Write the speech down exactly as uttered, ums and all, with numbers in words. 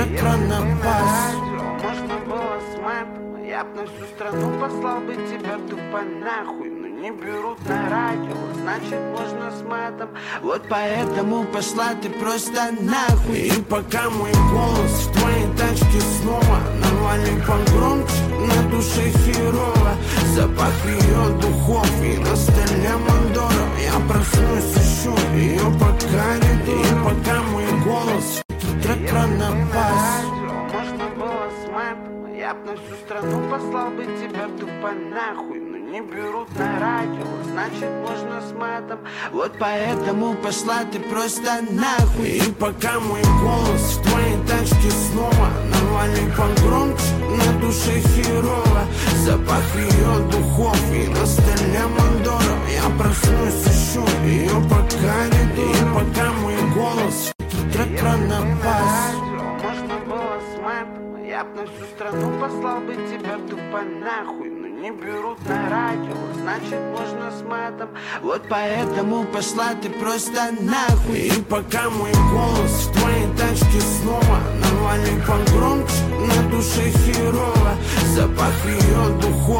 Ретро-напас. Можно было с матом, я б на всю страну послал бы тебя тупо нахуй. Но не берут на радио, значит можно с матом. Вот поэтому пошла ты просто нахуй. И пока мой голос в твоей тачке снова навали погромче, на душе херово. Запах ее духов и на столе Мандора. Я проснусь, ищу ее по каре. И пока мой голос ретро-напас. Можно было с матом, я б на всю страну послал бы тебя тупо нахуй. Но не берут на радио, значит можно с матом. Вот поэтому пошла ты просто нахуй. И пока мой голос в твоей тачке снова навали погромче, на душе херово. Запах ее духов и на столе Мандора. Я проснусь, ищу ее по каре. И пока мой голос ретро-напас. Можно было с матом, я б на всю страну послал бы тебя тупо нахуй. Но не берут на радио, значит можно с матом. Вот поэтому пошла ты просто нахуй. И пока мой голос в твоей тачке снова навали погромче, на душе херово. Запах ее духов